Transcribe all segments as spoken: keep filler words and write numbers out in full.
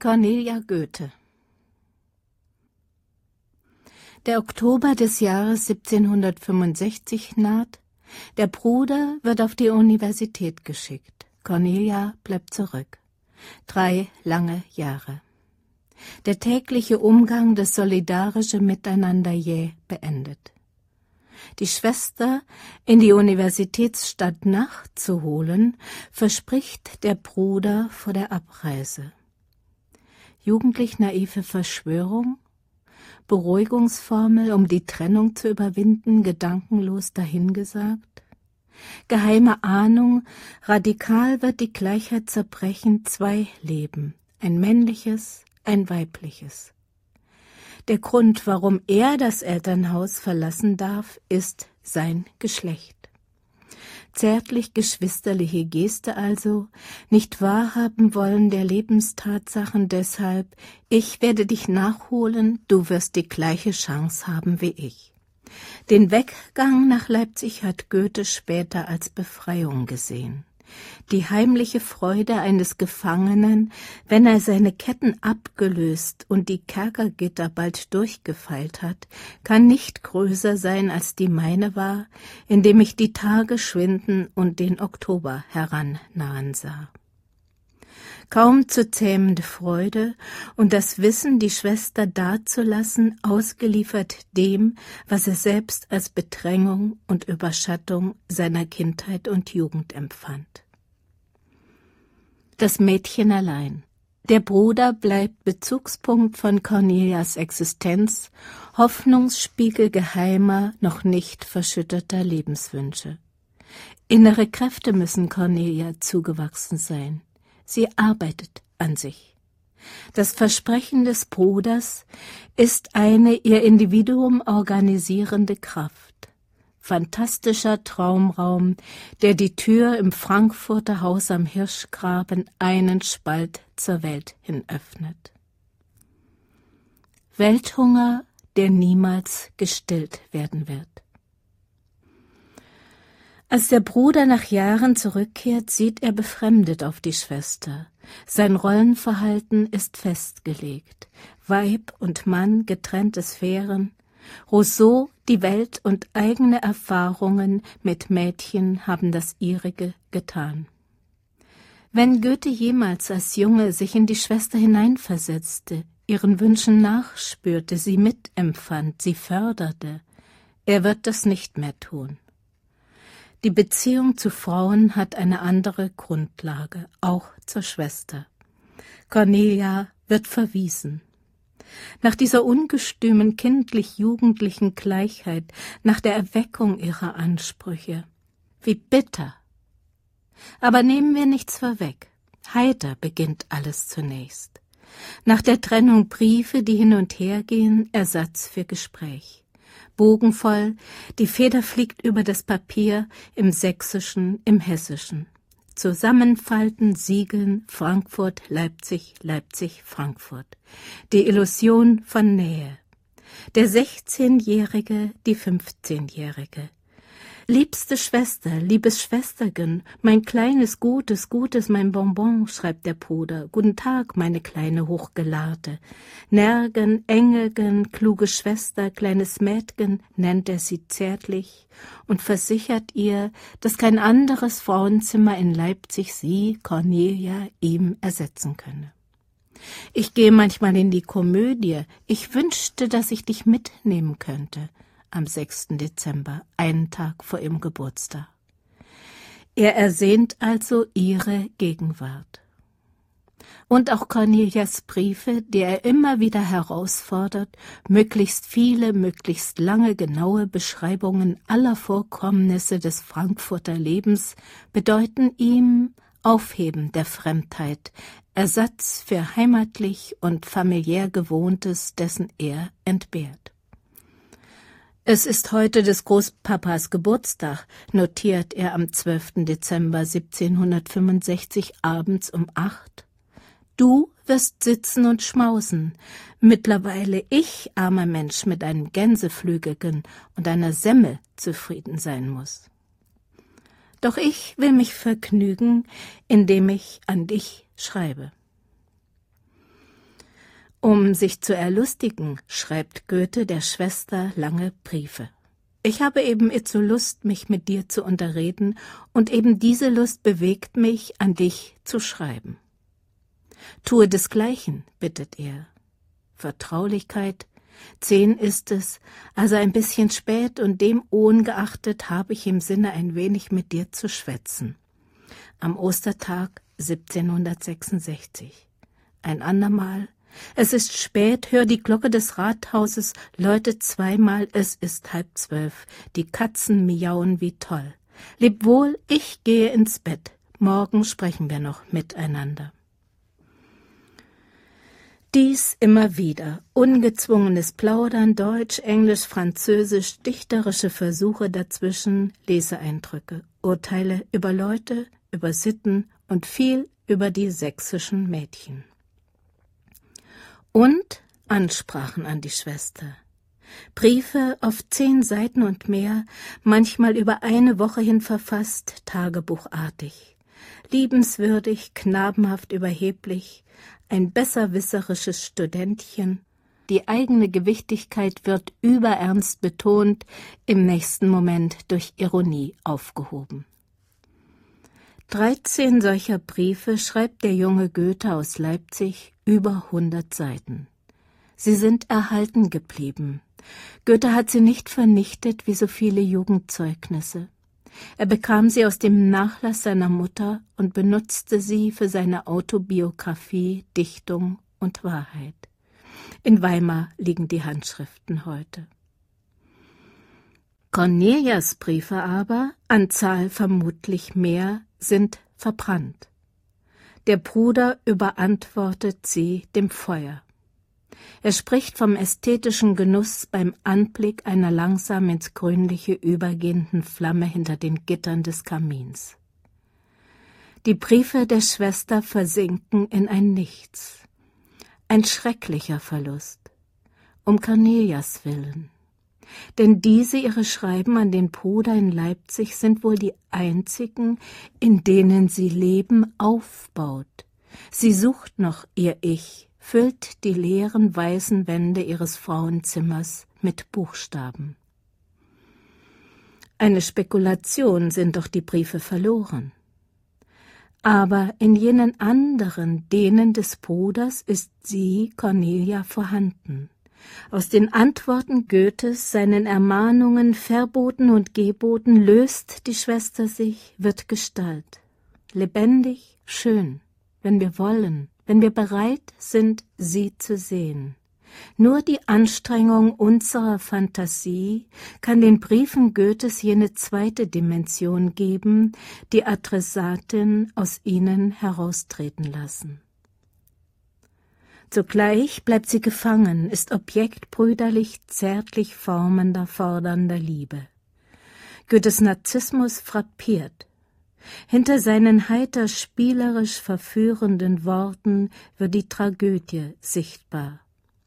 Cornelia Goethe. Der Oktober des Jahres siebzehnhundertfünfundsechzig naht. Der Bruder wird auf die Universität geschickt. Cornelia bleibt zurück. Drei lange Jahre. Der tägliche Umgang, das solidarische Miteinander jäh beendet. Die Schwester in die Universitätsstadt nachzuholen, verspricht der Bruder vor der Abreise. Jugendlich naive Verschwörung? Beruhigungsformel, um die Trennung zu überwinden, gedankenlos dahingesagt? Geheime Ahnung, radikal wird die Gleichheit zerbrechen, zwei Leben, ein männliches, ein weibliches. Der Grund, warum er das Elternhaus verlassen darf, ist sein Geschlecht. Zärtlich geschwisterliche Geste also, nicht wahrhaben wollen der Lebenstatsachen deshalb, ich werde dich nachholen, du wirst die gleiche Chance haben wie ich. Den Weggang nach Leipzig hat Goethe später als Befreiung gesehen. Die heimliche Freude eines Gefangenen, wenn er seine Ketten abgelöst und die Kerkergitter bald durchgefeilt hat, kann nicht größer sein, als die meine war, indem ich die Tage schwinden und den Oktober herannahen sah. Kaum zu zähmende Freude und das Wissen, die Schwester dazulassen, ausgeliefert dem, was er selbst als Bedrängung und Überschattung seiner Kindheit und Jugend empfand. Das Mädchen allein. Der Bruder bleibt Bezugspunkt von Cornelias Existenz, Hoffnungsspiegel geheimer, noch nicht verschütteter Lebenswünsche. Innere Kräfte müssen Cornelia zugewachsen sein. Sie arbeitet an sich. Das Versprechen des Bruders ist eine ihr Individuum organisierende Kraft. Fantastischer Traumraum, der die Tür im Frankfurter Haus am Hirschgraben einen Spalt zur Welt hin öffnet. Welthunger, der niemals gestillt werden wird. Als der Bruder nach Jahren zurückkehrt, sieht er befremdet auf die Schwester. Sein Rollenverhalten ist festgelegt. Weib und Mann, getrennte Sphären. Rousseau, die Welt und eigene Erfahrungen mit Mädchen haben das ihrige getan. Wenn Goethe jemals als Junge sich in die Schwester hineinversetzte, ihren Wünschen nachspürte, sie mitempfand, sie förderte, er wird das nicht mehr tun. Die Beziehung zu Frauen hat eine andere Grundlage, auch zur Schwester. Cornelia wird verwiesen. Nach dieser ungestümen kindlich-jugendlichen Gleichheit, nach der Erweckung ihrer Ansprüche. Wie bitter! Aber nehmen wir nichts vorweg. Heiter beginnt alles zunächst. Nach der Trennung Briefe, die hin und her gehen, Ersatz für Gespräch. Bogenvoll, die Feder fliegt über das Papier im Sächsischen, im Hessischen. Zusammenfalten, siegeln, Frankfurt, Leipzig, Leipzig, Frankfurt. Die Illusion von Nähe. Der sechzehnjährige, die fünfzehnjährige. Liebste Schwester, liebes Schwestergen, mein kleines, gutes, gutes, mein Bonbon, schreibt der Bruder. Guten Tag, meine kleine Hochgelahrte. Nergen, Engelgen, kluge Schwester, kleines Mädgen, nennt er sie zärtlich und versichert ihr, dass kein anderes Frauenzimmer in Leipzig sie, Cornelia, ihm ersetzen könne. Ich gehe manchmal in die Komödie. Ich wünschte, dass ich dich mitnehmen könnte. Am sechsten Dezember, einen Tag vor ihrem Geburtstag. Er ersehnt also ihre Gegenwart. Und auch Cornelias Briefe, die er immer wieder herausfordert, möglichst viele, möglichst lange, genaue Beschreibungen aller Vorkommnisse des Frankfurter Lebens, bedeuten ihm Aufheben der Fremdheit, Ersatz für heimatlich und familiär Gewohntes, dessen er entbehrt. Es ist heute des Großpapas Geburtstag, notiert er am zwölften Dezember siebzehnhundertfünfundsechzig abends um acht. Du wirst sitzen und schmausen, mittlerweile ich, armer Mensch, mit einem Gänseflügelchen und einer Semmel zufrieden sein muss. Doch ich will mich vergnügen, indem ich an dich schreibe. Um sich zu erlustigen, schreibt Goethe der Schwester lange Briefe. Ich habe eben itzo Lust, mich mit dir zu unterreden, und eben diese Lust bewegt mich, an dich zu schreiben. Tue desgleichen, bittet er. Vertraulichkeit, zehn ist es, also ein bisschen spät, und dem ohngeachtet habe ich im Sinne, ein wenig mit dir zu schwätzen. Am Ostertag siebzehnhundertsechsundsechzig. Ein andermal: Es ist spät, hör die Glocke des Rathauses, läutet zweimal, es ist halb zwölf, die Katzen miauen wie toll. Leb wohl, ich gehe ins Bett, morgen sprechen wir noch miteinander. Dies immer wieder, ungezwungenes Plaudern, Deutsch, Englisch, Französisch, dichterische Versuche dazwischen, Leseeindrücke, Urteile über Leute, über Sitten und viel über die sächsischen Mädchen. Und Ansprachen an die Schwester. Briefe auf zehn Seiten und mehr, manchmal über eine Woche hin verfasst, tagebuchartig. Liebenswürdig, knabenhaft überheblich, ein besserwisserisches Studentchen. Die eigene Gewichtigkeit wird überernst betont, im nächsten Moment durch Ironie aufgehoben. Dreizehn solcher Briefe schreibt der junge Goethe aus Leipzig, über hundert Seiten. Sie sind erhalten geblieben. Goethe hat sie nicht vernichtet wie so viele Jugendzeugnisse. Er bekam sie aus dem Nachlass seiner Mutter und benutzte sie für seine Autobiografie, Dichtung und Wahrheit. In Weimar liegen die Handschriften heute. Cornelias Briefe aber, an Zahl vermutlich mehr, sind verbrannt. Der Bruder überantwortet sie dem Feuer. Er spricht vom ästhetischen Genuss beim Anblick einer langsam ins Grünliche übergehenden Flamme hinter den Gittern des Kamins. Die Briefe der Schwester versinken in ein Nichts. Ein schrecklicher Verlust. Um Cornelias willen. Denn diese ihre Schreiben an den Bruder in Leipzig sind wohl die einzigen, in denen sie Leben aufbaut. Sie sucht noch ihr Ich, füllt die leeren weißen Wände ihres Frauenzimmers mit Buchstaben. Eine Spekulation sind doch die Briefe verloren. Aber in jenen anderen, denen des Bruders, ist sie, Cornelia, vorhanden. Aus den Antworten Goethes, seinen Ermahnungen, Verboten und Geboten löst die Schwester sich, wird Gestalt. Lebendig, schön, wenn wir wollen, wenn wir bereit sind, sie zu sehen. Nur die Anstrengung unserer Fantasie kann den Briefen Goethes jene zweite Dimension geben, die Adressatin aus ihnen heraustreten lassen. Zugleich bleibt sie gefangen, ist Objekt brüderlich, zärtlich formender, fordernder Liebe. Goethes Narzissmus frappiert. Hinter seinen heiter spielerisch verführenden Worten wird die Tragödie sichtbar.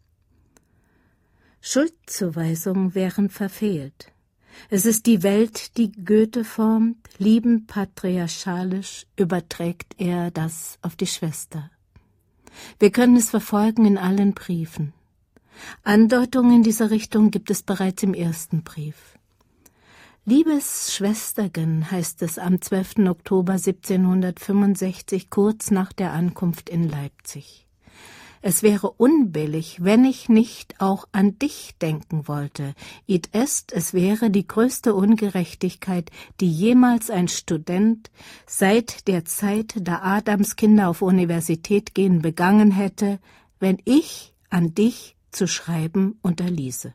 Schuldzuweisungen wären verfehlt. Es ist die Welt, die Goethe formt, liebend patriarchalisch überträgt er das auf die Schwester. Wir können es verfolgen in allen Briefen. Andeutungen in dieser Richtung gibt es bereits im ersten Brief. Liebes Schwestergen, heißt es am zwölften Oktober siebzehnhundertfünfundsechzig, kurz nach der Ankunft in Leipzig. Es wäre unbillig, wenn ich nicht auch an dich denken wollte. Id est, es wäre die größte Ungerechtigkeit, die jemals ein Student seit der Zeit, da Adams Kinder auf Universität gehen, begangen hätte, wenn ich an dich zu schreiben unterließe.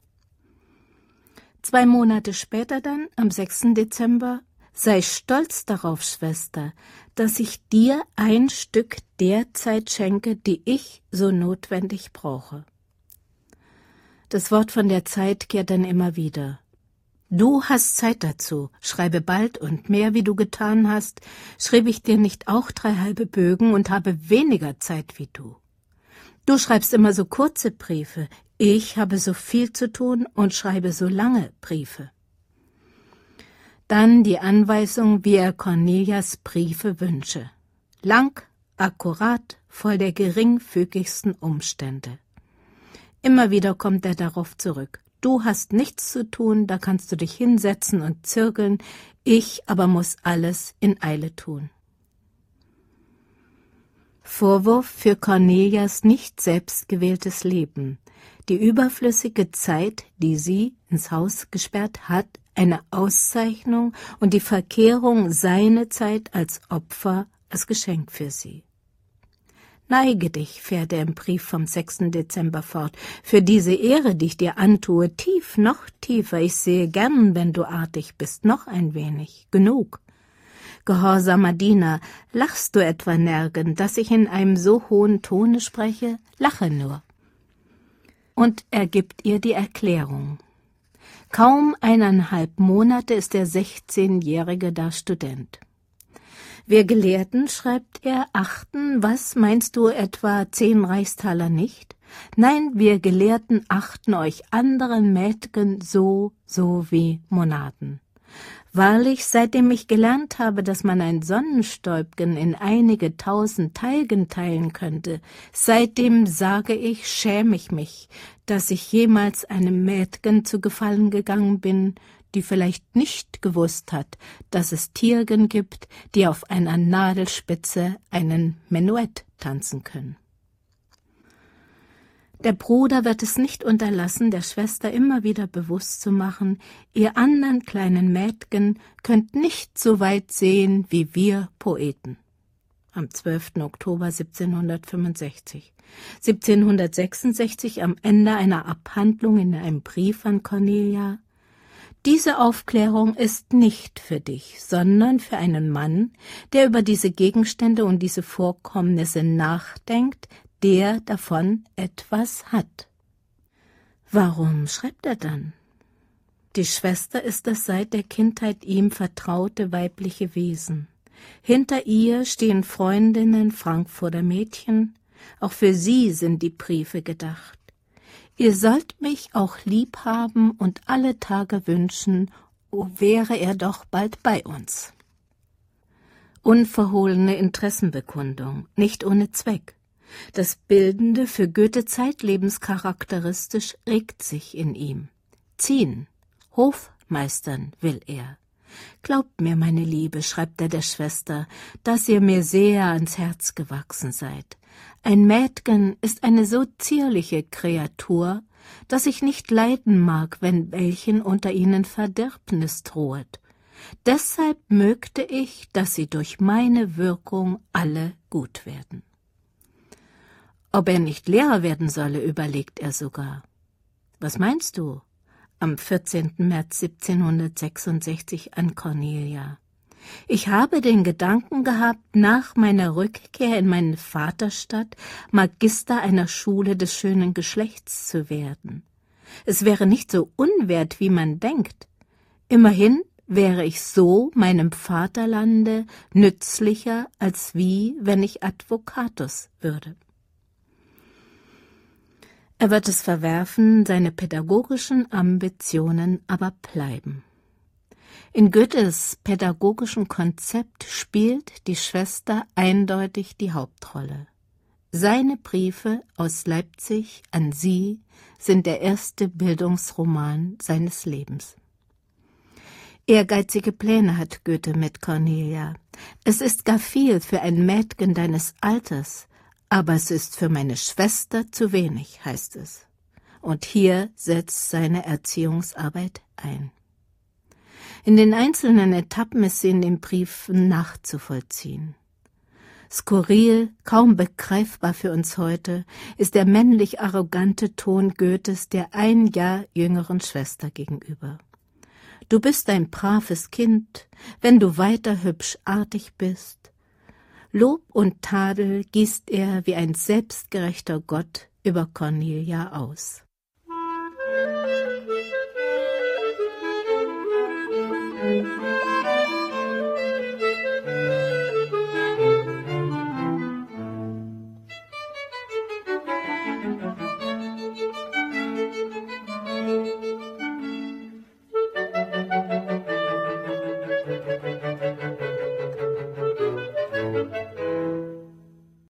Zwei Monate später dann, am sechsten Dezember, sei stolz darauf, Schwester, dass ich dir ein Stück der Zeit schenke, die ich so notwendig brauche. Das Wort von der Zeit kehrt dann immer wieder. Du hast Zeit dazu, schreibe bald und mehr, wie du getan hast, schrieb ich dir nicht auch drei halbe Bögen und habe weniger Zeit wie du. Du schreibst immer so kurze Briefe, ich habe so viel zu tun und schreibe so lange Briefe. Dann die Anweisung, wie er Cornelias Briefe wünsche. Lang, akkurat, voll der geringfügigsten Umstände. Immer wieder kommt er darauf zurück. Du hast nichts zu tun, da kannst du dich hinsetzen und zirkeln, ich aber muss alles in Eile tun. Vorwurf für Cornelias nicht selbst gewähltes Leben. Die überflüssige Zeit, die sie ins Haus gesperrt hat, eine Auszeichnung und die Verkehrung seine Zeit als Opfer, als Geschenk für sie. Neige dich, fährt er im Brief vom sechsten Dezember fort, für diese Ehre, die ich dir antue, tief, noch tiefer, ich sehe gern, wenn du artig bist, noch ein wenig, genug. Gehorsamer Diener, lachst du etwa nirgend, dass ich in einem so hohen Tone spreche? Lache nur. Und er gibt ihr die Erklärung. Kaum eineinhalb Monate ist der sechzehnjährige da Student. Wir Gelehrten, schreibt er, achten, was meinst du, etwa zehn Reichstaler nicht? Nein, wir Gelehrten achten euch anderen Mädchen so, so wie Monaden. Wahrlich, seitdem ich gelernt habe, dass man ein Sonnenstäubchen in einige tausend Teilgen teilen könnte, seitdem sage ich, schäme ich mich, dass ich jemals einem Mädchen zu Gefallen gegangen bin, die vielleicht nicht gewusst hat, dass es Tiergen gibt, die auf einer Nadelspitze einen Menuett tanzen können. Der Bruder wird es nicht unterlassen, der Schwester immer wieder bewusst zu machen, ihr anderen kleinen Mädchen könnt nicht so weit sehen wie wir Poeten. Am zwölften Oktober siebzehnhundertfünfundsechzig. siebzehnhundertsechsundsechzig am Ende einer Abhandlung in einem Brief an Cornelia. Diese Aufklärung ist nicht für dich, sondern für einen Mann, der über diese Gegenstände und diese Vorkommnisse nachdenkt, der davon etwas hat. Warum schreibt er dann? Die Schwester ist das seit der Kindheit ihm vertraute weibliche Wesen. Hinter ihr stehen Freundinnen Frankfurter Mädchen, auch für sie sind die Briefe gedacht. Ihr sollt mich auch lieb haben und alle Tage wünschen, o wäre er doch bald bei uns. Unverhohlene Interessenbekundung, nicht ohne Zweck. Das Bildende, für Goethe zeitlebens charakteristisch, regt sich in ihm. Ziehen, Hofmeistern will er. Glaubt mir, meine Liebe, schreibt er der Schwester, dass ihr mir sehr ans Herz gewachsen seid. Ein Mädchen ist eine so zierliche Kreatur, dass ich nicht leiden mag, wenn welchen unter ihnen Verderbnis drohet. Deshalb mögte ich, dass sie durch meine Wirkung alle gut werden. Ob er nicht Lehrer werden solle, überlegt er sogar. Was meinst du? Am vierzehnten März siebzehnhundertsechsundsechzig an Cornelia. Ich habe den Gedanken gehabt, nach meiner Rückkehr in meine Vaterstadt Magister einer Schule des schönen Geschlechts zu werden. Es wäre nicht so unwert, wie man denkt. Immerhin wäre ich so meinem Vaterlande nützlicher, als wie, wenn ich Advocatus würde. Er wird es verwerfen, seine pädagogischen Ambitionen aber bleiben. In Goethes pädagogischen Konzept spielt die Schwester eindeutig die Hauptrolle. Seine Briefe aus Leipzig an sie sind der erste Bildungsroman seines Lebens. Ehrgeizige Pläne hat Goethe mit Cornelia. Es ist gar viel für ein Mädchen deines Alters, aber es ist für meine Schwester zu wenig, heißt es. Und hier setzt seine Erziehungsarbeit ein. In den einzelnen Etappen ist sie in den Briefen nachzuvollziehen. Skurril, kaum begreifbar für uns heute, ist der männlich arrogante Ton Goethes der ein Jahr jüngeren Schwester gegenüber. Du bist ein braves Kind, wenn du weiter hübsch artig bist. Lob und Tadel gießt er wie ein selbstgerechter Gott über Cornelia aus. Musik